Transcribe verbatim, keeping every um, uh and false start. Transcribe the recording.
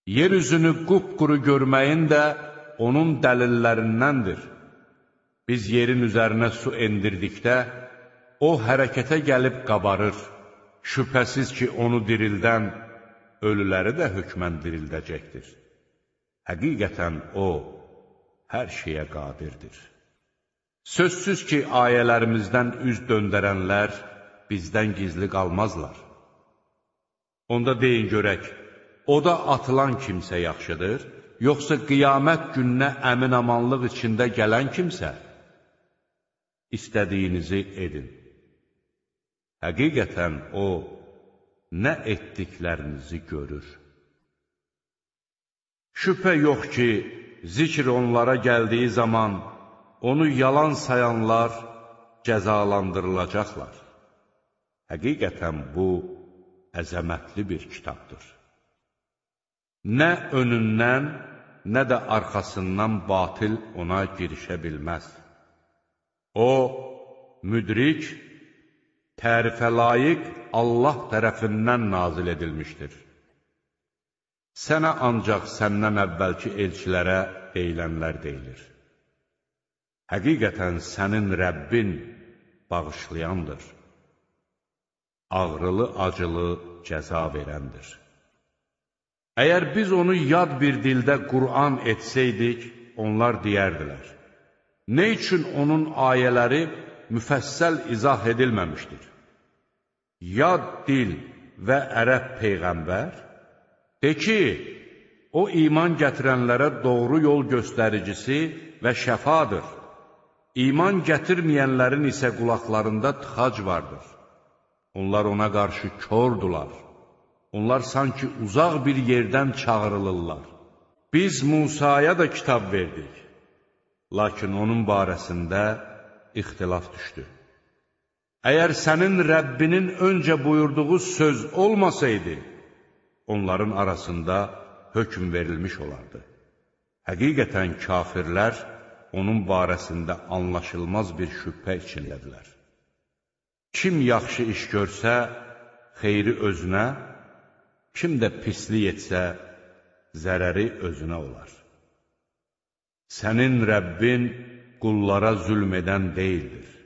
Yer üzünü qupquru görməyin də onun dəlillərindəndir. Biz yerin üzərinə su endirdikdə, o hərəkətə gəlib qabarır. Şübhəsiz ki, onu dirildən, ölüləri də hökmən dirildəcəkdir. Həqiqətən o, hər şeyə qadirdir. Sözsüz ki, ayələrimizdən üz döndərənlər bizdən gizli qalmazlar. Onda deyin görək, oda atılan kimsə yaxşıdır, yoxsa qiyamət gününə əmin-amanlıq içində gələn kimsə? İstədiyinizi edin. Həqiqətən o, nə etdiklərinizi görür. Şübhə yox ki, zikr onlara gəldiyi zaman, onu yalan sayanlar cəzalandırılacaqlar. Həqiqətən bu, əzəmətli bir kitabdır. Nə önündən, nə də arxasından batil ona girişə bilməz. O, müdrik, tərifə layiq Allah tərəfindən nazil edilmişdir. Sənə ancaq səndən əvvəlki elçilərə deyilənlər deyilir. Həqiqətən sənin Rəbbin bağışlayandır. Ağrılı-acılı cəza verəndir. Əgər biz onu yad bir dildə Qur'an etsəydik, onlar deyərdilər. Nə üçün onun ayələri müfəssəl izah edilməmişdir? Yad dil və ərəb peyğəmbər? De ki, o iman gətirənlərə doğru yol göstəricisi və şəfadır. İman gətirməyənlərin isə qulaqlarında tıxac vardır. Onlar ona qarşı kordular. Onlar sanki uzaq bir yerdən çağırılırlar. Biz Musaya da kitab verdik. Lakin onun barəsində ixtilaf düşdü. Əgər sənin Rəbbinin öncə buyurduğu söz olmasaydı, onların arasında hökm verilmiş olardı. Həqiqətən kafirlər onun barəsində anlaşılmaz bir şübhə içindədirlər. Kim yaxşı iş görsə, xeyri özünə, kim də pislik etsə, zərəri özünə olar. Sənin Rəbbin qullara zülm edən deyildir.